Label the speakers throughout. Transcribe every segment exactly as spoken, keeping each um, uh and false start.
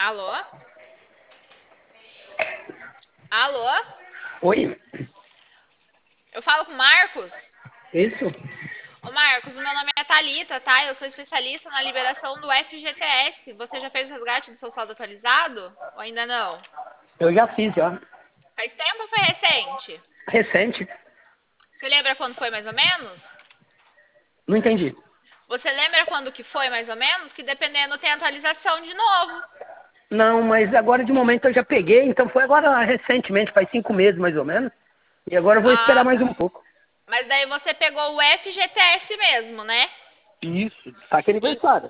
Speaker 1: Alô? Alô?
Speaker 2: Oi,
Speaker 1: Eu falo com o Marcos?
Speaker 2: isso?
Speaker 1: Ô Marcos, o meu nome é Thalita, tá? Eu sou especialista na liberação do F G T S. Você já fez o resgate do seu saldo atualizado? Ou ainda não?
Speaker 2: Eu já fiz, já.
Speaker 1: Faz tempo ou foi recente?
Speaker 2: Recente.
Speaker 1: Você lembra quando foi mais ou menos?
Speaker 2: Não entendi.
Speaker 1: Você lembra quando que foi mais ou menos? Que dependendo tem atualização de novo.
Speaker 2: Não, mas agora de momento eu já peguei, então foi agora recentemente, faz cinco meses mais ou menos. E agora eu vou esperar
Speaker 1: Ah,
Speaker 2: mais
Speaker 1: tá.
Speaker 2: um pouco.
Speaker 1: Mas daí você pegou o F G T S mesmo, né?
Speaker 2: Isso. Tá aqui
Speaker 1: E-
Speaker 2: aniversário.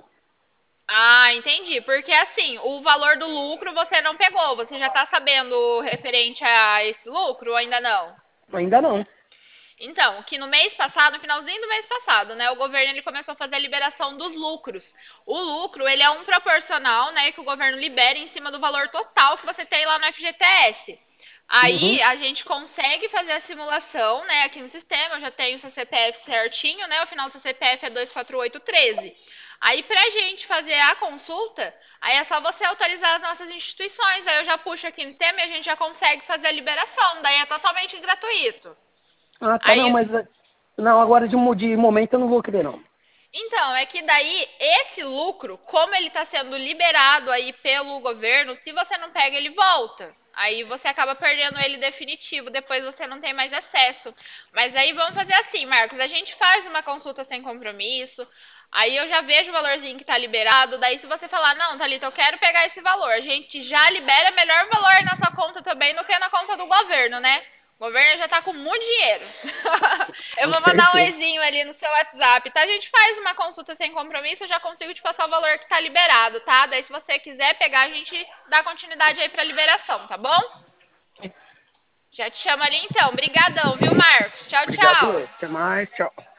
Speaker 1: Ah, entendi. Porque assim, o valor do lucro você não pegou. Você já tá sabendo referente a esse lucro ou ainda não?
Speaker 2: Ainda não.
Speaker 1: Então, que no mês passado, no finalzinho do mês passado, né, o governo ele começou a fazer a liberação dos lucros. O lucro, ele é um proporcional, né, que o governo libera em cima do valor total que você tem lá no F G T S. Aí
Speaker 2: Uhum.
Speaker 1: a gente consegue fazer a simulação, né, aqui no sistema, eu já tenho o seu C P F certinho, né, o final do seu C P F é dois quatro oito um três. Aí pra gente fazer a consulta, aí é só você autorizar as nossas instituições, aí eu já puxo aqui no sistema e a gente já consegue fazer a liberação, daí é totalmente gratuito.
Speaker 2: Ah, tá, não,
Speaker 1: Aí
Speaker 2: mas... eh, Não, agora de, mo- de momento eu não vou querer, não.
Speaker 1: Então, é que daí esse lucro, como ele está sendo liberado aí pelo governo, se você não pega, ele volta. Aí você acaba perdendo ele definitivo, depois você não tem mais acesso. Mas aí vamos fazer assim, Marcos, a gente faz uma consulta sem compromisso, aí eu já vejo o valorzinho que está liberado, daí se você falar, não, Thalita, eu quero pegar esse valor, a gente já libera melhor valor na sua conta também do que na conta do governo, né? O governo já tá com muito dinheiro. Eu
Speaker 2: Com
Speaker 1: vou mandar um
Speaker 2: certeza.
Speaker 1: oizinho ali no seu WhatsApp, tá? A gente faz uma consulta sem compromisso, eu já consigo te passar o valor que tá liberado, tá? Daí se você quiser pegar, a gente dá continuidade aí pra liberação, tá bom? Já te chamo ali então. Brigadão, viu, Marcos? Tchau,
Speaker 2: Obrigado.
Speaker 1: tchau.
Speaker 2: Até mais. Tchau.